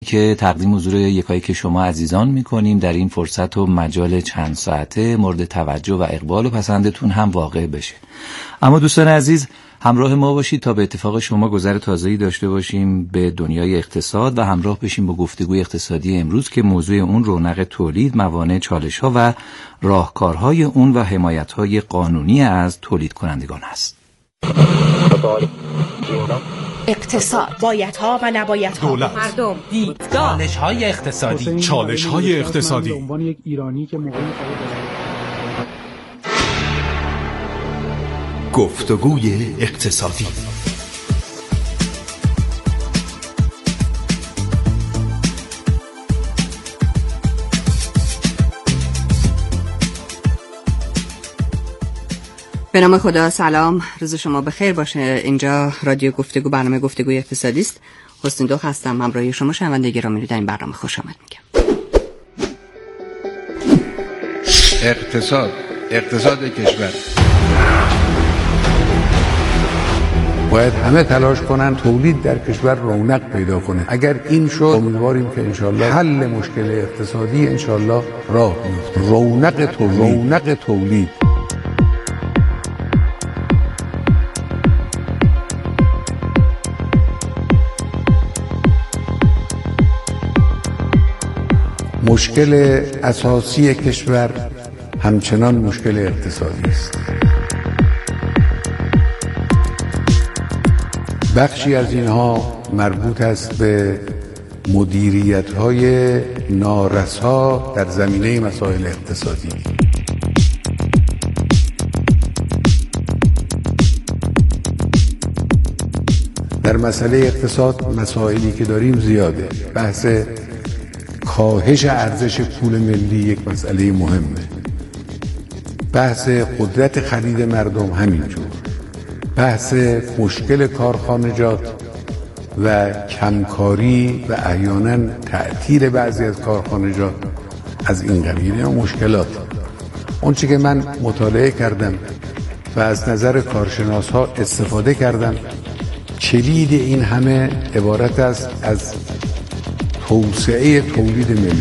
که تقدیم حضور یکایک شما عزیزان میکنیم در این فرصت و مجال چند ساعته مورد توجه و اقبال و پسندتون هم واقع بشه. اما دوستان عزیز همراه ما باشید تا به اتفاق شما گذر تازه‌ای داشته باشیم به دنیای اقتصاد و همراه بشیم با گفتگوی اقتصادی امروز که موضوع اون رونق تولید، موانع، چالش‌ها و راهکارهای اون و حمایت‌های قانونی از تولید کنندگان است. اقتصاد، بایدها و نبایدها، دولت، مردم، دیدگاه، چالش‌های اقتصادی، چالش‌های اقتصادی. به عنوان یک ایرانی که گفتگوی اقتصادی. به نام خدا، سلام، روز شما بخیر باشه. اینجا رادیو گفتگو، برنامه گفتگوی اقتصادی است. حسین دو هستم، همراه شما شنونده گرامی رو در این برنامه خوش آمد میگم. اقتصاد کشور باید همه تلاش کنن تولید در کشور رونق پیدا کنه. اگر این شد امیدواریم که انشالله حل مشکل اقتصادی انشالله راه میفته. رونق تولید. مشکل اساسی کشور همچنان مشکل اقتصادی است. بخشی از اینها مربوط است به مدیریت‌های نارسا در زمینه مسائل اقتصادی. در مسئله اقتصاد مسائلی که داریم زیاده. بحث کاهش ارزش پول ملی یک مسئله مهمه. بحث قدرت خرید مردم همینجور. بحث مشکل کارخانجات و کمکاری و احیانا تعطیل بعضی از کارخانجات از این قبیل و مشکلات. اون چی که من مطالعه کردم و از نظر کارشناس ها استفاده کردم، کلید این همه عبارت است از توسعه تولید ملی.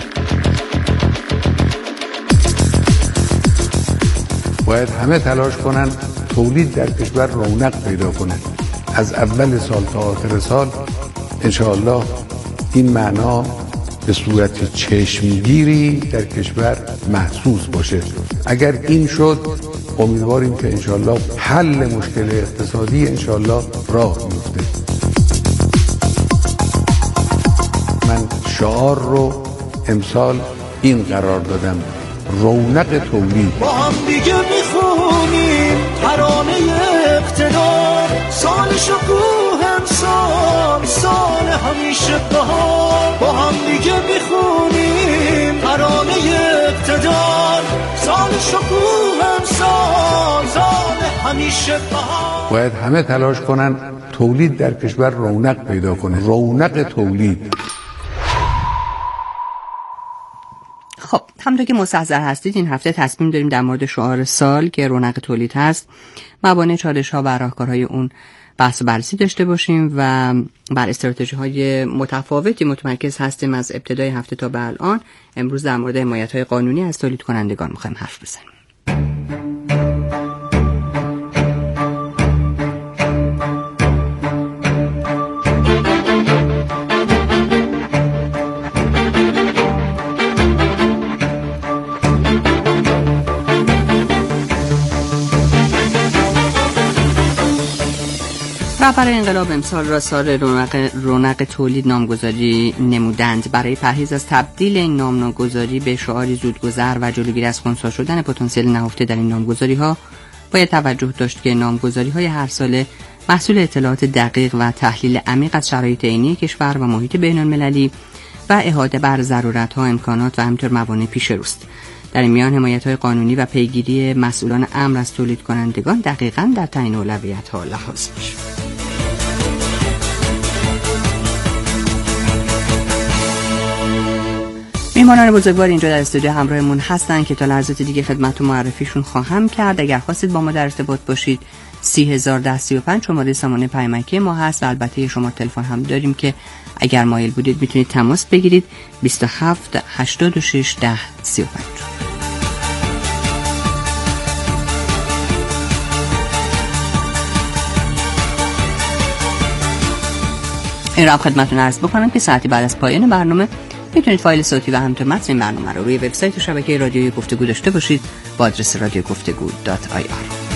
باید همه تلاش کنن تولید در کشور رونق پیدا کنه. از اول سال تا آخر سال انشاءالله این معنا به صورت چشمگیری در کشور محسوس باشه. اگر این شد امیدواریم که انشاءالله حل مشکل اقتصادی انشاءالله راه میفته. من شعار رو امسال این قرار دادم: رونق تولید. با هم دیگه میخونیم ترانه اقتدار، سال شکوه امسال، سال همیشه بهار. با هم دیگه میخونیم ترانه اقتدار، سال شکوه امسال، سال همیشه بهار. باید همه تلاش کنن تولید در کشور رونق پیدا کنه. رونق تولید. خب همونطور که مستحضر هستید این هفته تصمیم داریم در مورد شعار سال که رونق تولید هست، موانع، چالش‌ها و راهکارهای اون بحث و بررسی داشته باشیم و بر استراتژی‌های متفاوتی متمرکز هستیم از ابتدای هفته تا به الان. امروز در مورد حمایت‌های قانونی از تولید کنندگان می‌خوایم حرف بزنیم. رهبر انقلاب امسال را سال رونق تولید نامگذاری نمودند. برای پرهیز از تبدیل این نامگذاری به شعاری زودگذر و جلوگیری از خنثی شدن پتانسیل نهفته در این نامگذاری‌ها باید توجه داشت که نامگذاری‌های هر ساله محصول اطلاعات دقیق و تحلیل عمیق از شرایط عینی کشور و محیط بین‌المللی و احاطه بر ضرورت‌ها، امکانات و همینطور موانع پیش روست. در این میان حمایت‌های قانونی و پیگیری مسئولان امر از تولید کنندگان دقیقاً در تعیین اولویت‌ها لحاظ می‌شود. میهمانان بزرگوار اینجا در استودیو همراهمون هستن که تا لحظات دیگه خدمتتون معرفیشون خواهم کرد. اگر خواستید با ما در ارتباط باشید 301035 شماره سامانه پیامکی ما هست و البته شما تلفن هم داریم که اگر مایل بودید میتونید تماس بگیرید 27 86 10 35. این را خدمتتون عرض بکنم که ساعتی بعد از پایان برنامه میتونید فایل صوتی و همینطور متن این برنامه رو روی وبسایت و شبکه رادیوی گفتگو داشته باشید با آدرس radiogoftego.ir.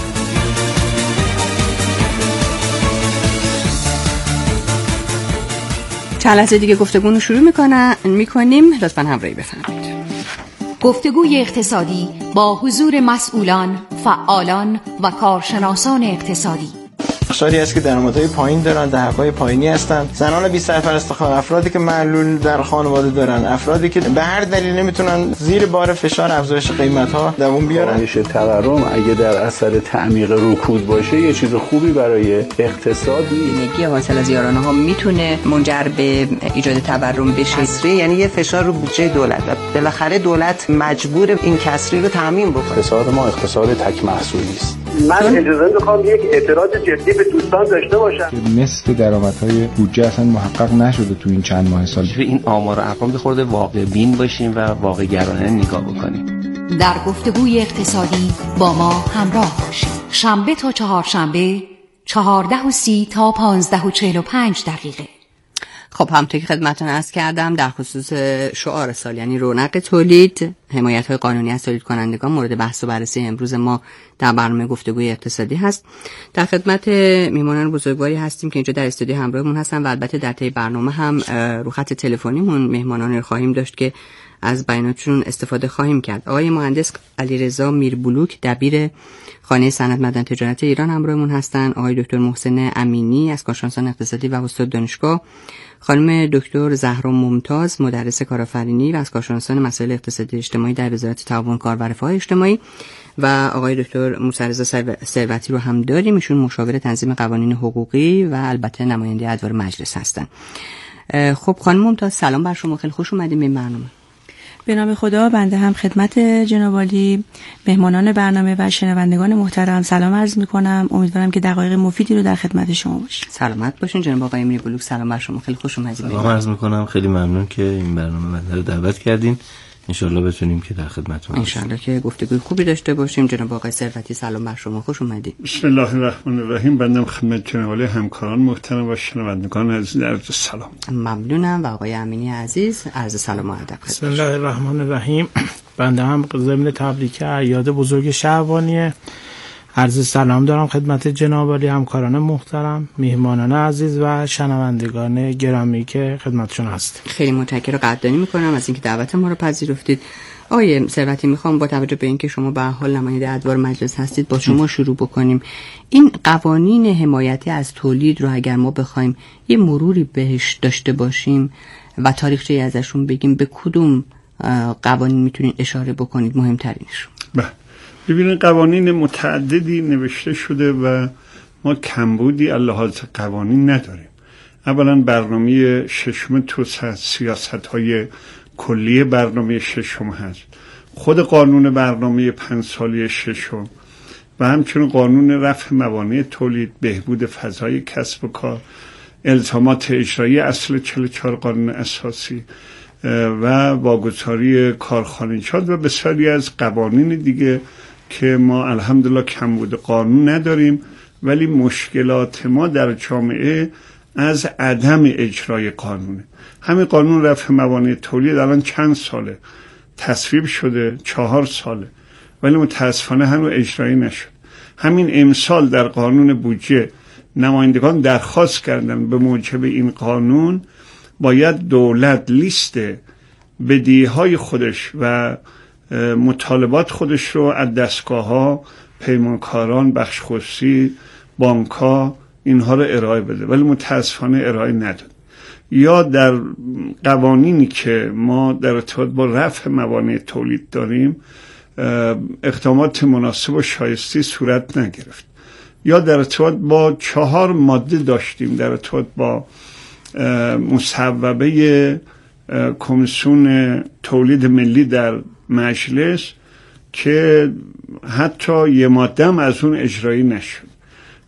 چند لحظه دیگه گفتگو رو شروع میکنیم. لطفاً همراهی بفرمایید. گفتگوی اقتصادی با حضور مسئولان، فعالان و کارشناسان اقتصادی. بخشاری است که درآمدهای پایین دارن، دهک‌های پایینی هستن، زنان بی سرپرست خانه، افرادی که معلول در خانواده دارن، افرادی که به هر دلیل نمیتونن زیر بار فشار افزایش قیمت‌ها دووم بیارن. کاهش تورم اگه در اثر تعمیق رکود باشه یه چیز خوبی برای اقتصاد. بیمگی حاصل از یارانه‌ها میتونه منجر به ایجاد تورم بشه. کسری یعنی یه فشار رو بودجه دولت و بالاخره دولت مجبور این کسری رو تامین بکنه. اقتصاد ما اقتصاد تک محصولی است. من اجازه میخوام یک اعتراض جدی به دوستان داشته باشم که نصف درآمدهای بودجه اصلا محقق نشده تو این چند ماه سال. این آمار و ارقام به خورده واقع بین باشیم و واقع گرایانه نگاه بکنیم. در گفتگوی اقتصادی با ما همراه باشید. شنبه تا چهارشنبه 14:30 تا 15:45 دقیقه. خب همونطور که خدمتتون عرض کردم در خصوص شعار سال یعنی رونق تولید، حمایت‌های قانونی از تولید کنندگان مورد بحث و بررسی امروز ما در برنامه گفتگوی اقتصادی هست. در خدمت میهمانان بزرگواری هستیم که اینجا در استودیو همراهمون هستن و البته در طی برنامه هم رو خط تلفنیمون مهمانان رو خواهیم داشت که از بیاناتشون استفاده خواهیم کرد. آقای مهندس علیرضا میربلوک دبیر خانه صنعت معدن تجارت ایران همراهمون هستن، آقای دکتر محسن امینی از کارشناسان اقتصادی و استاد دانشگاه، خانم دکتر زهرا ممتاز مدرس کارآفرینی و از کارشناسان مسائل اقتصادی اجتماعی در وزارت تعاون کار و رفاه اجتماعی و آقای دکتر موسی رضا ثروتی رو هم داریم، ایشون مشاور تنظیم قوانین حقوقی و البته نماینده ادوار مجلس هستن. خب خانم ممتاز سلام بر شما، خیلی خوش اومدید به برنامه. به نام خدا بنده هم خدمت جناب عالی مهمانان برنامه و شنوندگان محترم سلام عرض می‌کنم. امیدوارم که دقایق مفیدی رو در خدمت شما باشیم. سلامت باشین جناب آقای میربلوک، سلام بر شما، خیلی خوش اومدید. سلام عرض می‌کنم، خیلی ممنون که این برنامه من رو دعوت کردین. انشالله بتونیم که در خدمتتون باشیم. انشالله که گفتگوی خوبی داشته باشیم. جناب آقای ثروتی سلام بر شما، خوش اومدید. بسم الله الرحمن الرحیم. بنده خدمت جناب عالی همکاران محترم و شنوندگان عزیز عرض سلام. ممنونم و آقای امینی عزیز عرض سلام و ادب. بسم الله الرحمن الرحیم. بنده هم ضمن تبریک اعیاد بزرگ شعبانیه عرض سلام دارم خدمت جناب عالی همکاران محترم، میهمانان عزیز و شنوندگان گرامی که خدمتشون هست. خیلی متشکرم و قدردانی میکنم از اینکه دعوت ما رو پذیرفتید. آقای ثروتی میخوام با توجه به اینکه شما به حال نماینده ادوار مجلس هستید با شما شروع بکنیم. این قوانین حمایتی از تولید رو اگر ما بخوایم یه مروری بهش داشته باشیم و تاریخچه‌ای ازشون بگیم، به کدوم قوانین میتونید اشاره بکنید مهمترینش؟ ببینید قوانین متعددی نوشته شده و ما کمبودی لحاظ قوانین نداریم. اولا برنامه ششم توسعه، سیاست‌های کلی برنامه ششم هست، خود قانون برنامه 5 ساله ششم و همچنین قانون رفع موانع تولید، بهبود فضای کسب و کار، الزامات اجرایی اصل 44 قانون اساسی و واگذاری کارخانجات و بسیاری از قوانین دیگه که ما الحمدلله کمبود قانون نداریم، ولی مشکلات ما در جامعه از عدم اجرای قانونه. همین قانون رفع موانع تولید الان چند ساله تصویب شده، 4 ساله، ولی متاسفانه هنوز اجرایی نشد. همین امسال در قانون بودجه نمایندگان درخواست کردن به موجب این قانون باید دولت لیست بدهی‌های خودش و مطالبات خودش رو از دستگاه‌ها، پیمانکاران، بخش خصوصی، بانک‌ها اینها رو ارائه بده، ولی متاسفانه ارائه نداد. یا در قوانینی که ما در ارتباط با رفع موانع تولید داریم اقدامات مناسب و شایسته صورت نگرفت. یا در ارتباط با 4 ماده داشتیم در ارتباط با مصوبه کمیسیون تولید ملی در مجلس که حتی یه ماده هم از اون اجرایی نشد.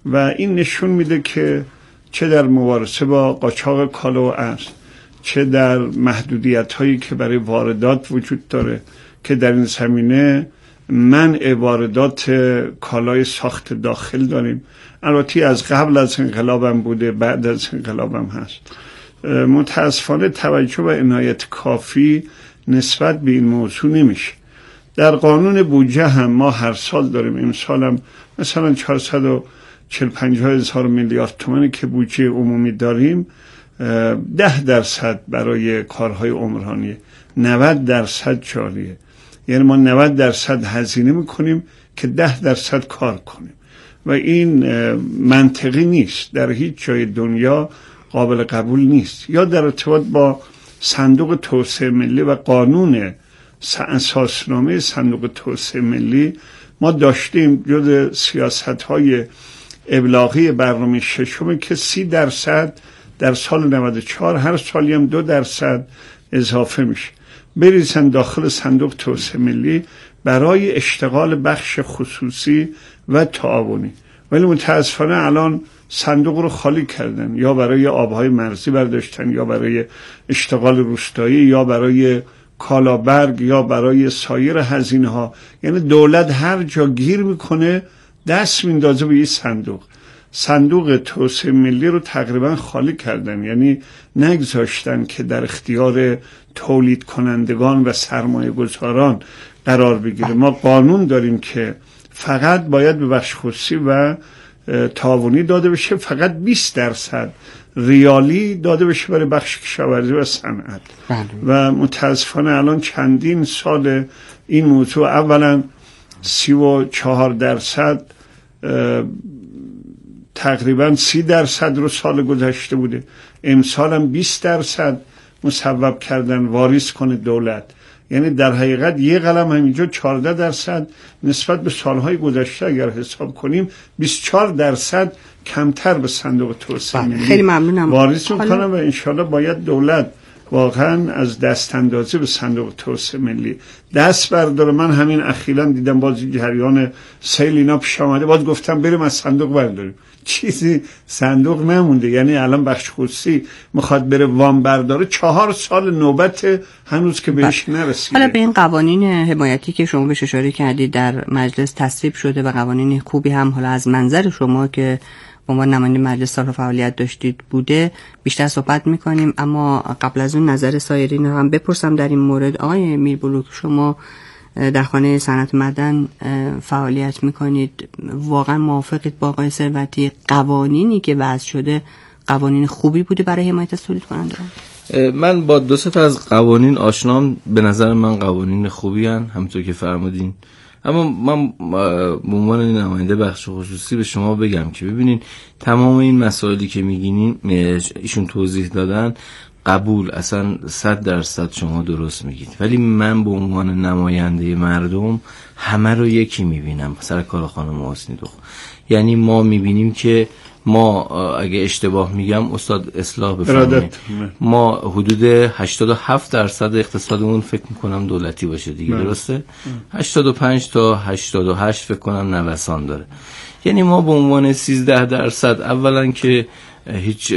و این نشون میده که چه در مبارزه با قاچاق کالا و ارز، چه در محدودیت هایی که برای واردات وجود داره که در این زمینه منع واردات کالای ساخت داخل داریم. البته از قبل از انقلابم بوده، بعد از انقلابم هست. متاسفانه توجه و عنایت کافی نسبت به این موضوع نمیشه. در قانون بودجه هم ما هر سال داریم، امسال هم مثلا 440-50 هزار میلیارد تومان که بودجه عمومی داریم، 10% برای کارهای عمرانی، 90% جاریه. یعنی ما 90% هزینه میکنیم که 10% کار کنیم و این منطقی نیست، در هیچ جای دنیا قابل قبول نیست. یا در ارتباط با صندوق توسعه ملی و قانون اساسنامه صندوق توسعه ملی ما داشتیم جز سیاست‌های ابلاغی برنامه ششم که 30% در سال 94 هر سالی هم 2% اضافه میشه بریزن داخل صندوق توسعه ملی برای اشتغال بخش خصوصی و تعاونی. ولی متاسفانه الان صندوق رو خالی کردن، یا برای آبهای مرزی برداشتن، یا برای اشتغال روستایی، یا برای کالابرگ، یا برای سایر هزینه ها. یعنی دولت هر جا گیر میکنه دست میندازه به این صندوق توسعه ملی رو تقریبا خالی کردن، یعنی نگذاشتن که در اختیار تولید کنندگان و سرمایه گذاران قرار بگیره. ما قانون داریم که فقط باید به بخش خصوصی و تعاونی داده بشه، فقط 20% ریالی داده بشه برای بخش کشاورزی و صنعت. و متاسفانه الان چندین سال این موضوع، اولا 34% تقریبا 30% رو سال گذشته بوده، امسال هم 20% مصوب کردن واریز کنه دولت. یعنی در حقیقت یه قلم همینجا 14% نسبت به سالهای گذشته اگر حساب کنیم 24% کمتر به صندوق توسعه ملی خیلی ممنونم واریز میکنم و انشالله باید دولت واقعا از دست اندازی به صندوق توسعه ملی دست برداره. من همین اخیراً دیدم باز جریان سیل اینا پیش آمده، باز گفتم بریم از صندوق برداریم، چیزی صندوق نمونده. یعنی الان بخش خصوصی میخواد بره وام برداره، 4 سال نوبت هنوز که بهش نرسیده. حالا به این قوانین حمایتی که شما بهش اشاره کردید در مجلس تصویب شده و قوانین خوبی هم حالا از منظر شما که به عنوان نماینده مجلس سال فعالیت داشتید بوده بیشتر صحبت میکنیم، اما قبل از اون نظر سایرین رو هم بپرسم در این مورد. آقای میربلوک، شما در خانه صنعت معدن فعالیت میکنید، واقعا موافقید با آقای ثروتی قوانینی که وضع شده قوانین خوبی بوده برای حمایت از تولید کنندگان؟ من با 2 تا از قوانین آشنام، به نظر من قوانین خوبی هن، همونطور که فرمودین. اما من به عنوان نماینده بخش خصوصی به شما بگم که ببینین تمام این مسائلی که میگین ایشون توضیح دادن قبول، اصلا 100% شما درست میگید، ولی من به عنوان نماینده مردم همه رو یکی میبینم. سر کار خانم حسنی دو، یعنی ما میبینیم که ما اگه اشتباه میگم استاد اصلاح بفرمایید، ما حدود 87% اقتصادمون فکر میکنم دولتی باشه دیگه، درسته؟ 85 تا 88 فکر کنم نوسان داره. یعنی ما به عنوان 13% اولا که هیچ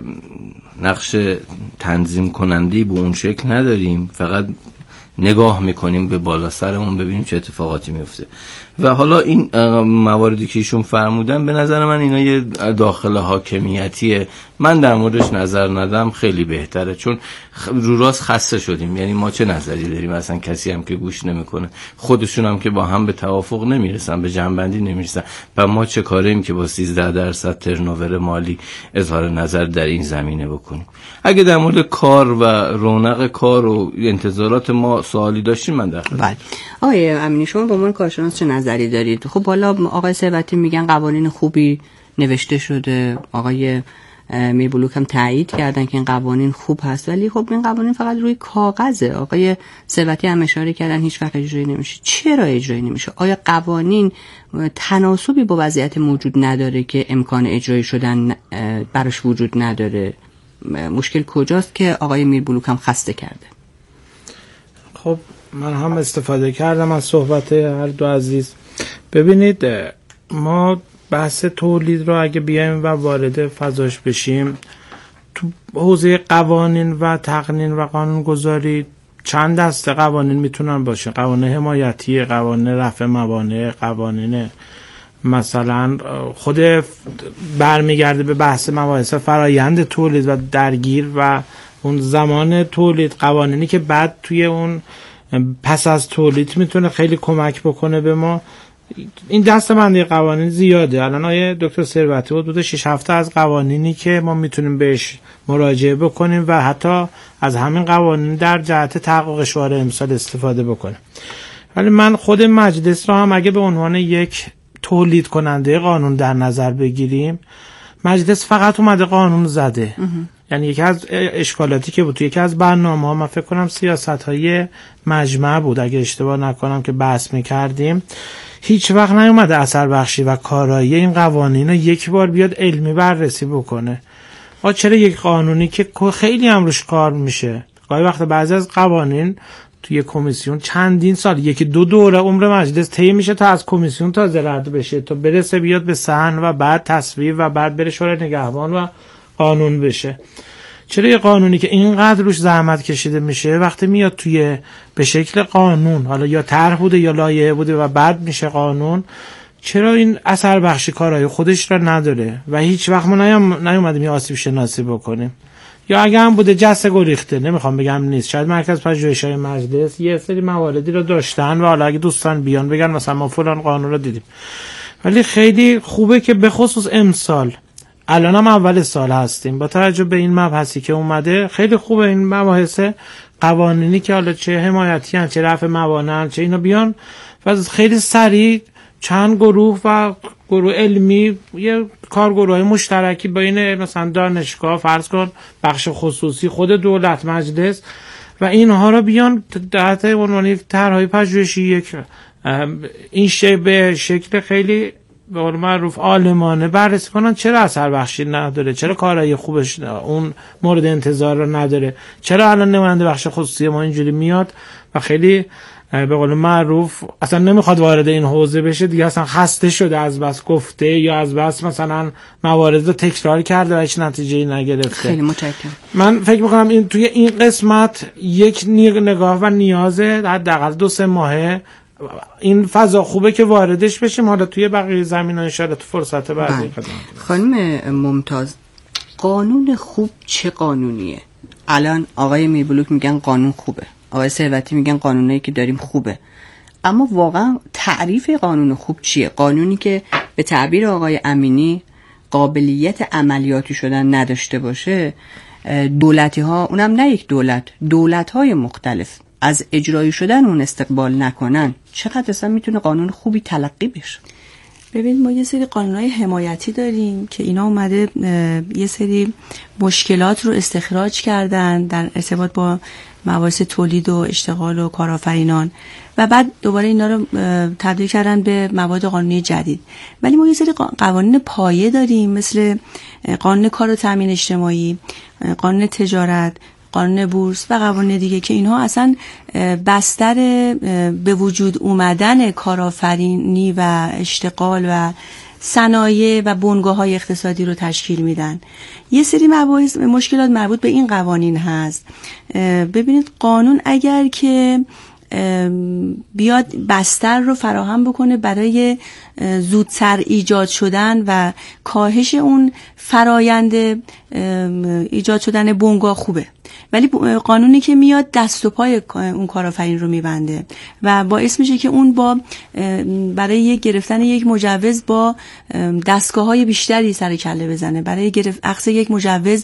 نقش تنظیم کنندی به اون شکل نداریم، فقط نگاه میکنیم به بالا سرمون ببینیم چه اتفاقاتی میفته. و حالا این مواردی که ایشون فرمودن به نظر من اینا یه داخل حاکمیتیه، من در موردش نظر ندم خیلی بهتره، چون رو راست خسته شدیم. یعنی ما چه نظری داریم؟ اصلا کسی هم که گوش نمیکنه، خودشون هم که با هم به توافق نمیرسن، به جنبندی نمیرسن، و ما چه کاریم که با 13% ترنوور مالی اظهار نظر در این زمینه بکنیم؟ اگه در مورد کار و رونق کار و انتظارات ما سوالی داشتیم من داخل. بله. آقای امینی، شما به عنوان کارشناس چه نظری دارید؟ خب حالا آقای ثروتی میگن قوانین خوبی نوشته شده، آقای میربلوک هم تایید کردن که این قوانین خوب هست، ولی خب این قوانین فقط روی کاغذه. آقای ثروتی هم اشاره کردن هیچ وقت اجرایی نمیشه. چرا اجرایی نمیشه؟ آیا قوانین تناسبی با وضعیت موجود نداره که امکان اجرایی شدن براش وجود نداره؟ مشکل کجاست که آقای میربلوک هم خسته کرده؟ خب من هم استفاده کردم از صحبت هر دو عزیز. ببینید، ما بحث تولید رو اگه بیایم و وارد فضاش بشیم، تو حوزه قوانین و تقنین و قانونگذاری چند دسته قوانین میتونن باشه. قوانین حمایتی، قوانین رفع موانع، قوانین مثلا خود برمیگرده به بحث مباحث فرایند تولید و درگیر و اون زمان تولید، قوانینی که بعد توی اون پس از تولید میتونه خیلی کمک بکنه به ما. این دسته‌بندی قوانین زیاده. الان آیه دکتر ثروتی حدود 6 هفته از قوانینی که ما میتونیم بهش مراجعه بکنیم و حتی از همین قوانین در جهت تحقق شعار امسال استفاده بکنیم. ولی من خود مجلس را هم اگه به عنوان یک تولید کننده قانون در نظر بگیریم، مجلس فقط اومده قانون زده. یعنی یکی از اشکالاتی که بود تو یکی از برنامه‌ها، من فکر کنم سیاست‌های مجمع بود اگه اشتباه نکنم که بحث می‌کردیم، هیچ وقت نیومده اثر بخشی و کارایی این قوانین رو یک بار بیاد علمی بررسی بکنه. چرا یک قانونی که خیلی هم روش کار میشه، گاهی وقت بعضی از قوانین توی کمیسیون چندین سال، یکی دو دوره عمر مجلس طی میشه تا از کمیسیون تازه رد بشه، تا برسه بیاد به صحن و بعد تصویب و بعد بره شورای نگهبان و قانون بشه. چرا یه قانونی که اینقدر روش زحمت کشیده میشه وقتی میاد توی به شکل قانون، حالا یا طرح بوده یا لایحه بوده و بعد میشه قانون، چرا این اثر بخشی کارای خودش را نداره و هیچ وقت ما نیومدیم یه آسیب شناسی بکنیم؟ یا اگه هم بوده جسته گریخته، نمیخوام بگم نیست، شاید مرکز پژوهش‌های مجلس یه سری مواردی رو داشتن و حالا اگه دوستان بیان بگن مثلا ما فلان قانون رو دیدیم. ولی خیلی خوبه که به خصوص امسال، الان هم اول سال هستیم، با توجه به این مبحثی که اومده خیلی خوبه این مباحث قوانینی که حالا چه حمایتی هن چه رفع موانع چه اینا بیان و خیلی سریع چند گروه و گروه علمی، یه کارگروهای مشترکی بین مثلا دانشگاه، فرض کن بخش خصوصی، خود دولت، مجلس و اینها رو بیان تحت عنوان طرح‌های پژوهشی یک این به شکل خیلی به قول معروف عالمانه بررسی کنن چرا اثر بخشی نداره، چرا کارهای خوبش اون مورد انتظار رو نداره، چرا الان نماینده بخش خصوصی ما اینجوری میاد و خیلی به قول معروف اصلا نمیخواد وارد این حوزه بشه دیگه، اصلا خسته شده از بس گفته یا از بس مثلا موارد رو تکرار کرده و هیچ نتیجه‌ای نگرفته. خیلی متشکرم. من فکر میکنم این توی این قسمت یک نگاه و نیازه حداقل 2-3 ماهه این فضا خوبه که واردش بشیم، حالا توی بقیه زمین‌ها ان شاءالله تو فرصت بعدی. خانم ممتاز، قانون خوب چه قانونیه؟ الان آقای میربلوک میگن قانون خوبه، آقای ثروتی میگن قانونایی که داریم خوبه، اما واقعا تعریف قانون خوب چیه؟ قانونی که به تعبیر آقای امینی قابلیت عملیاتی شدن نداشته باشه، دولتی ها، اونم نه یک دولت های مختلف از اجرایی شدن اون استقبال نکنن، چقدر اصلا میتونه قانون خوبی تلقی بشه؟ ببینید ما یه سری قانونهای حمایتی داریم که اینا اومده یه سری مشکلات رو استخراج کردن در ارتباط با مباحث تولید و اشتغال و کارآفرینان و بعد دوباره اینا رو تبدیل کردن به مواد قانونی جدید. ولی ما یه سری قوانین پایه داریم مثل قانون کار و تامین اجتماعی، قانون تجارت، قانون بورس و قوانین دیگه که اینها اصلا بستر به وجود اومدن کارآفرینی و اشتغال و صنایع و بنگاه‌های اقتصادی رو تشکیل میدن. یه سری مشکلات مربوط به این قوانین هست. ببینید قانون اگر که بیاد بستر رو فراهم بکنه برای زودتر ایجاد شدن و کاهش اون فرایند ایجاد شدن بنگاه خوبه، ولی قانونی که میاد دست و پای اون کارآفرین رو میبنده و باعث میشه که اون با برای گرفتن یک مجوز با دستگاه‌های بیشتری سر کله بزنه، برای اخذ یک مجوز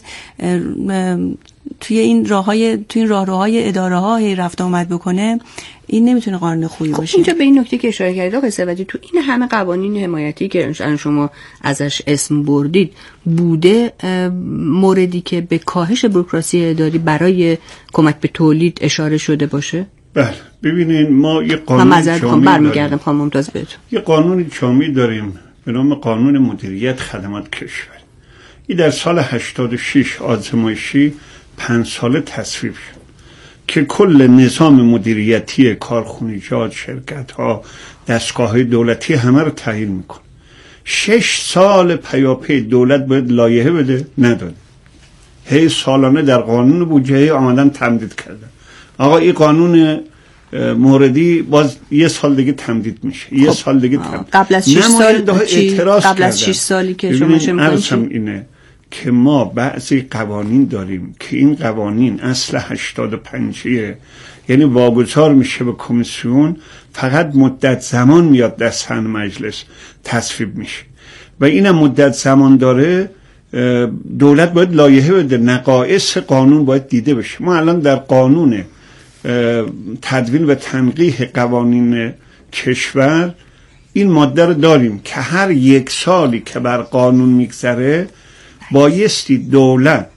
توی این راهروهای اداره‌ها رفت آمد بکنه، این نمیتونه قانون خوبی باشه. اینجا به این نکته که اشاره کردید آقای ثروتی، تو این همه قوانین حمایتی که شما ازش اسم بردید، بوده موردی که به کاهش بوروکراسی اداری برای کمک به تولید اشاره شده باشه؟ بله، ببینین ما یه قانون برمیگردم خانم ممتاز بهتون. یه قانون جامع داریم به نام قانون مدیریت خدمات کشور. این در سال 86 آزمایشی 5 ساله تصویب شد که کل نظام مدیریتی کارخانجات، شرکت‌ها، دستگاه‌های دولتی همه رو تعیین میکنه. 6 سال پیاپی دولت باید لایحه بده، نداد. هی سالانه در قانون بودجه آمدن تمدید کردن. آقا این قانون موردی باز یه سال دیگه تمدید میشه، یه سال دیگه تمدید. قبل از 6 سال قبل از 6 سالی که شما چه می‌کنید؟ اینه که ما بعضی قوانین داریم که این قوانین اصل 85 یعنی واگذار میشه به کمیسیون، فقط مدت زمان میاد دست مجلس تصویب میشه و اینم مدت زمان داره. دولت باید لایحه بده، نقایص قانون باید دیده بشه. ما الان در قانون تدوین و تنقیح قوانین کشور این ماده رو داریم که هر 1 سالی که بر قانون میگذره بایستی دولت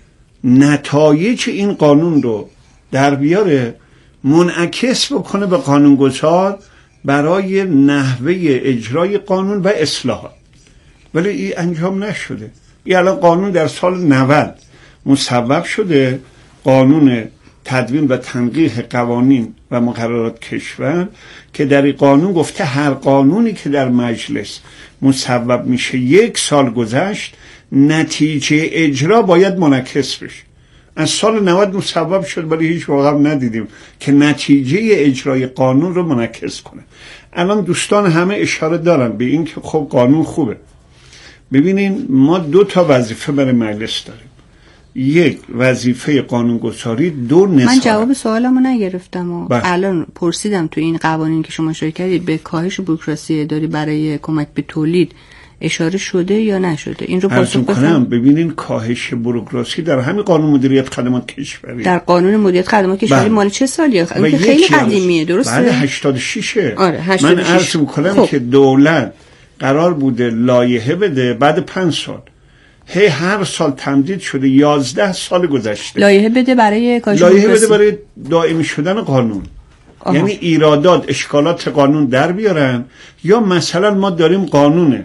نتایج این قانون رو در بیاره، منعکس بکنه به قانونگذار برای نحوه اجرای قانون و اصلاحات. ولی این انجام نشده. این الان قانون در سال 90 مصوب شده، قانون تدوین و تنقیح قوانین و مقررات کشور، که در این قانون گفته هر قانونی که در مجلس مصوب میشه 1 سال گذشت، نتیجه اجرا باید منعکس بشه. از سال 90 مصوب شد ولی هیچ واقعا ندیدیم که نتیجه اجرای قانون رو منعکس کنه. الان دوستان همه اشاره دارن به این که خب قانون خوبه. ببینین ما 2 تا وظیفه برای مجلس داریم. 1 وظیفه قانونگذاری، 2 نظارت. من جواب سوالمو نگرفتم و الان پرسیدم تو این قوانین که شما شروع کردید به کاهش بوروکراسی اداری برای کمک به تولید اشاره شده یا نشده؟ این رو پاسخ بدم. ببینین کاهش بوروکراسی در همین قانون مدیریت خدمات کشوری، در قانون مدیریت خدمات کشوری مال چه سالیه؟ خیلی قدیمیه، درسته؟ بعد 86. آره 86. من عرض می‌کنم که دولت قرار بوده لایحه بده، بعد 5 سال هر سال تمدید شده، 11 سال گذشته. لایحه بده برای کاهش لایحه بده برای دائمی شدن قانون. یعنی ایرادات اشکالات قانون در بیارن. یا مثلا ما داریم قانون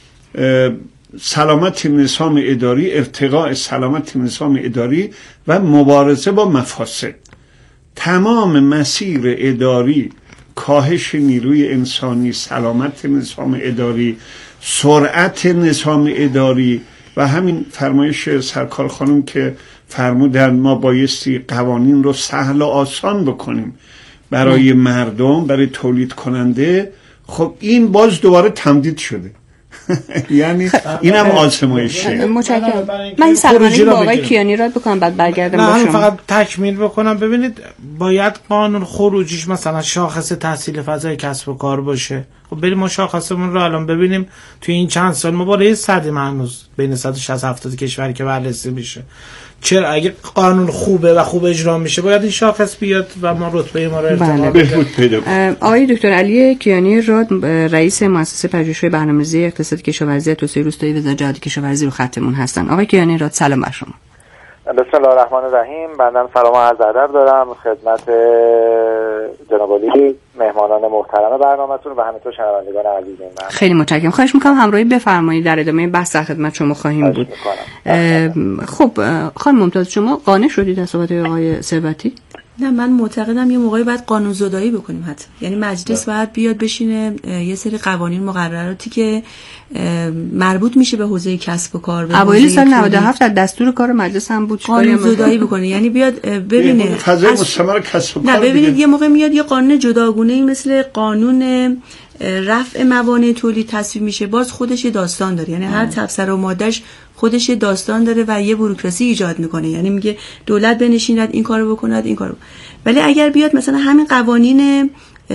سلامت نظام اداری، ارتقاء سلامت نظام اداری و مبارزه با مفاسد. تمام مسیر اداری، کاهش نیروی انسانی، سلامت نظام اداری، سرعت نظام اداری و همین فرمایش سرکار خانم که فرمودن ما بایستی قوانین رو سهل و آسان بکنیم برای مردم، برای تولید کننده. خب این باز دوباره تمدید شده. یعنی اینم آزمایشه. متشکرم. من این سوال با آقای کیانی رد بکنم بعد برگردم با شما. فقط تکمیل بکنم. ببینید باید قانون خروجیش مثلا شاخص تحصیل فضای کسب و کار باشه. خب بریم ما شاخصمون رو الان ببینیم. توی این چند سال ما بالای 100 هنوز بین 160-70 کشوری که بررسی میشه. چرا اگه قانون خوبه و خوب اجرا میشه باید این شاخص بیاد و ما رتبه ما رو ارتقا بدیم. آقای دکتر علی کیانی راد، رئیس مؤسسه پژوهش‌های برنامه‌ریزی اقتصاد کشاورزی و توسعه روستایی وزارت جهاد کشاورزی رو خطمون هستن. آقای کیانی راد سلام بر شما. بسم الله الرحمن الرحیم. بنده سلام و عرض ادب دارم خدمت جناب عالی، مهمانان محترم برنامه‌تون و همینطور شنوندگان عزیز من. خیلی متشکرم. خواهش می‌کنم همراهی بفرمایید، در ادامه بحث در خدمت شما خواهیم بود. خب خانم ممتاز، شما قانع شدید از صحبت آقای ثروتی؟ نه، من معتقدم یه موقعی باید قانون زدایی بکنیم حتی. یعنی مجلس باید بیاد بشینه یه سری قوانین مقرراتی که مربوط میشه به حوزه کسب و کار، به اوایل سال 97 در دستور کار مجلس هم بود قانون زدایی بکنه. یعنی بیاد ببینه فضای مستمر کسب و کار. نه ببینید یه موقع میاد یه قانون جداگونه‌ای مثل قانون رفع موانع تولید تصویب میشه، باز خودش داستان داره. یعنی هر تفسیر و مادهش خودش داستان داره و یه بوروکراسی ایجاد میکنه. یعنی میگه دولت بنشیند این کارو بکند این کارو. ولی اگر بیاد مثلا همین قوانین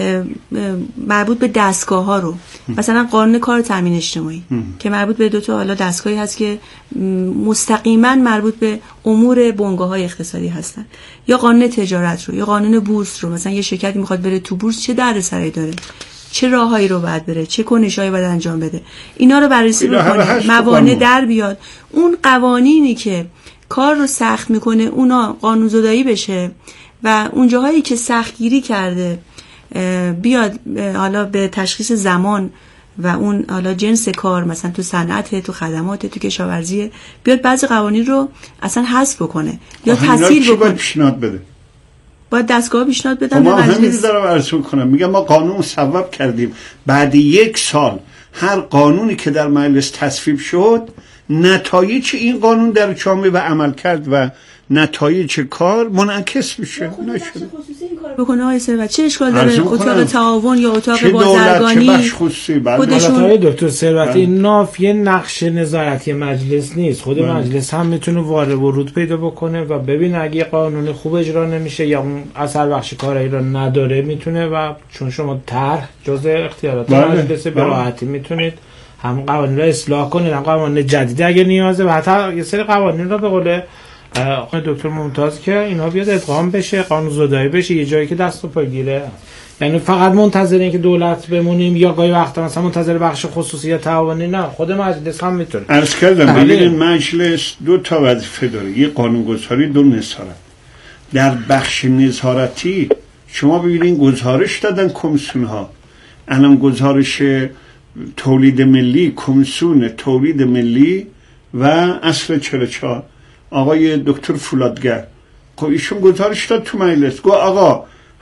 مربوط به دستگاه ها رو، مثلا قانون کار تامین اجتماعی که مربوط به 2 تا حالا دستگاهی هست که مستقیما مربوط به امور بنگاه‌های اقتصادی هستن، یا قانون تجارت رو یا قانون بورس رو، مثلا یه شرکتی میخواد بره تو بورس چه دردسری داره، چه راههایی رو باید بره، چه کنشایی باید انجام بده، اینا رو بررسی بکنه، موانع در بیاد. اون قوانینی که کار رو سخت میکنه اونا قانون زدایی بشه و اون جاهایی که سختگیری کرده بیاد حالا به تشخیص زمان و اون حالا جنس کار، مثلا تو صنعت، تو خدمات، تو کشاورزی، بیاد بعضی قوانین رو اصلا حذف بکنه یا تسهیل بکنه. پیشنهاد بده. باید دستگاه پیشنهاد بدن ما به همین مجلس. دارم عرض کنم، میگم ما قانون مصوب کردیم، بعد 1 سال هر قانونی که در مجلس تصویب شد نتایج این قانون در جامعه و عمل کرد و نتایج کار منعکس میشه. نشده بکنه آقای ثروت چه اشکال داره اتاق تعاون یا اتاق بازرگانی چه بخش خصوصی خودشون دکتر ثروتی ناف یه نقش نظارتی مجلس نیست، خود مجلس هم میتونه وارد ورود پیدا بکنه و ببین اگه قانون خوب اجرا نمیشه یا اون اثر بخش کاری رو نداره میتونه، و چون شما طرح جزء اختیارات مجلس به راحتی میتونید هم قوانین رو اصلاح کنید هم قوانین جدید اگه نیازه و حتی یه سری قوانین رو به قول آقای دکتر ممتاز که اینا بیاد ادغام بشه، قانون زدایی بشه یه جایی که دست و پا گیره. یعنی فقط منتظر این که دولت بمونیم یا گاهی وقتا مثلا منتظر بخش خصوصی یا تعاونی، نه خود مجلس هم میتونه. عرض کردم ببینید مجلس 2 تا وظیفه داره، یه قانونگذاری 2 نظارت. در بخش نظارتی شما ببینید گزارش دادن کمیسیون ها، الان گزارش تولید ملی، کمیسیون تولید ملی و اصل 44 آقای دکتر فولادگر ایشون گزارش داد تو مجلس، گفت آقا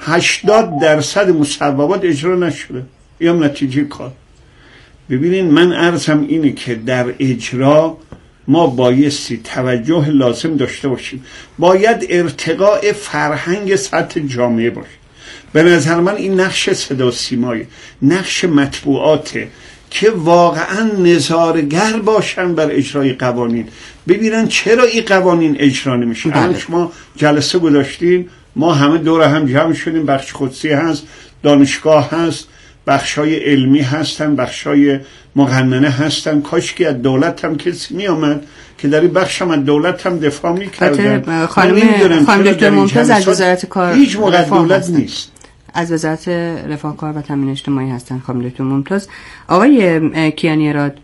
80% مصوبات اجرا نشده، یا نتیجه کار. ببینین من عرضم اینه که در اجرا ما بایستی توجه لازم داشته باشیم، باید ارتقاء فرهنگ سطح جامعه باشه. به نظر من این نقش صدا و سیمای، نقش مطبوعاته که واقعا نظارگر باشن بر اجرای قوانین، ببینن چرا این قوانین اجرا نمیشه. الان شما جلسه گذاشتین، ما همه دور هم جمع شدیم، بخش خصوصی هست، دانشگاه هست، بخشای علمی هستن، بخشای مقننه هستن، کاش که از دولت هم کسی می آمد که در این بخش هم از دولت هم دفاع می کردن. خانم دکتر ممتاز از وزارت کار هیچ موقع دولت نیست، از وزارت رفاه کار و تامین اجتماعی هستن خانم دکتر ممتاز. آقای کیانی راد،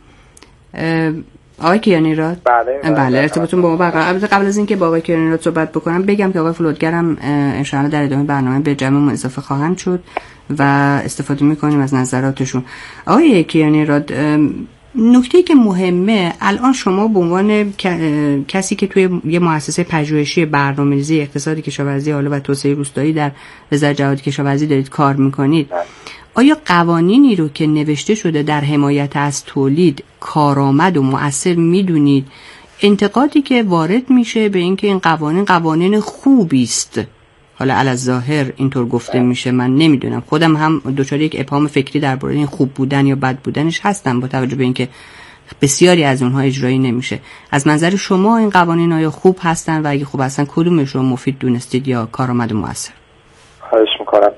بله ارتباطتون با ما برقرار. البته قبل از اینکه با آقای کیانی راد صحبت بکنم بگم که آقای فولادگر هم ان شاء الله در ادامه برنامه به جمعمون اضافه خواهند شد و استفاده می‌کنیم از نظراتشون. آقای کیانی راد، نکته‌ای که مهمه الان شما به عنوان کسی که توی یه مؤسسه پژوهشی برنامه‌ریزی اقتصادی کشاورزی حالا و توسعه روستایی در وزارت جهاد کشاورزی دارید کار می‌کنید، آیا قوانینی رو که نوشته شده در حمایت از تولید کارآمد و مؤثر می‌دونید؟ انتقادی که وارد میشه به اینکه این قوانین خوبی است، حالا الظاهر اینطور گفته میشه، من نمیدونم، خودم هم دچار یک ابهام فکری درباره این خوب بودن یا بد بودنش هستم با توجه به اینکه بسیاری از اونها اجرایی نمیشه. از منظر شما این قوانین آیا خوب هستن و اگه خوب هستن کدومش رو مفید دونستید یا کارآمد و مؤثر؟ خواهش میکنم.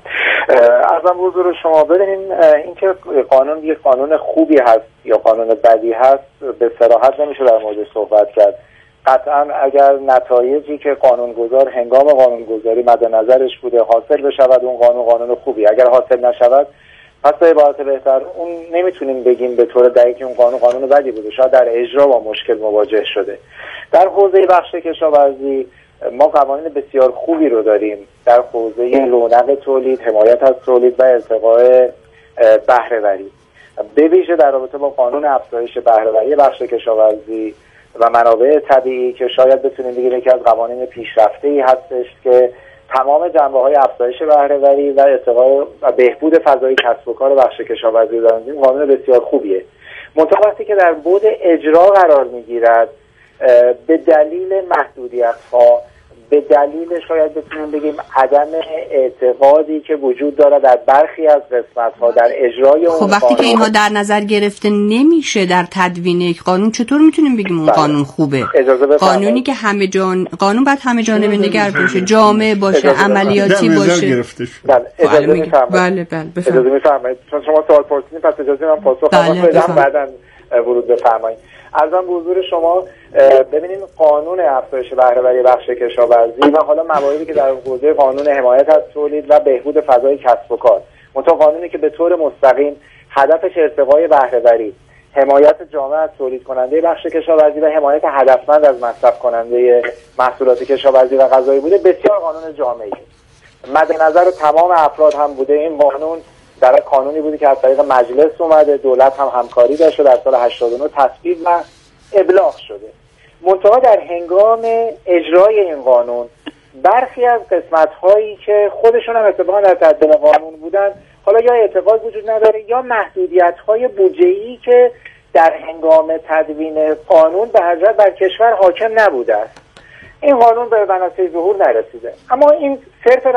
ارزم به حضور شما ببینین اینکه قانون یک قانون خوبی هست یا قانون بدی هست به صراحت نمیشه در مورد صحبت کرد. قطعا اگر نتایجی که قانونگذار هنگام قانونگذاری مد نظرش بوده حاصل بشود اون قانون خوبی، اگر حاصل نشود پس به عبارت بهتر اون نمیتونیم بگیم به طور دقیق که اون قانون بدی بوده، شاید در اجرا با مشکل مواجه شده. در حوزه بخش کشاورزی ما قوانین بسیار خوبی رو داریم در حوزه رونق تولید، حمایت از تولید و ارتقاء بهره‌وری، به ویژه در رابطه با قانون افزایش بهره‌وری بخش کشاورزی و منابع طبیعی که شاید بتونیم بگیم یکی از قوانین پیشرفته‌ای هستش که تمام جنبه‌های افزایش بهره‌وری و ارتقاء و بهبود فضای کسب و کار بخش کشاورزی داریم. قانون بسیار خوبیه. منتها وقتی که در بعد اجرا قرار می‌گیرد به دلیل محدودیت‌ها، به دلیل شاید بتونیم بگیم عدم اعتقادی که وجود داره در برخی از قسمت‌ها در اجرای اون خب وقتی که اینها در نظر گرفته نمیشه در تدوین یک قانون، چطور میتونیم بگیم اون قانون خوبه؟ قانونی که قانون باید همه جانبه نگر باشه، جامع باشه، عملیاتی باشه. بله اجازه میفرمایید چون شما سوال پرسیدین پس اجازه من پاسخ بدم بعداً ورود بفرمایید. عرضم به حضور شما ببینید قانون افزایش بهره‌وری بخش کشاورزی و حالا مواردی که در حوزه قانون حمایت از تولید و بهبود فضای کسب و کار، منتها قانونی که به طور مستقیم هدفش ارتقای بهره‌وری، حمایت جامع از تولید کننده بخش کشاورزی و حمایت هدفمند از مصرف کننده محصولات کشاورزی و غذایی بوده، بسیار قانون جامعی مد نظر تمام افراد هم بوده. این قانون در قانونی بوده که از طریق مجلس اومده، دولت هم همکاری داشته، در سال 89 تصویب و ابلاغ شده. منتها در هنگام اجرای این قانون برخی از قسمت‌هایی که خودشون هم اتفاقا در تحت قانون بودن حالا یا اعتقاد وجود نداره یا محدودیت‌های بودجه‌ای که در هنگام تدوین قانون به هر جهت بر کشور حاکم نبوده است. این قانون به منصه ظهور نرسیده، اما این صرف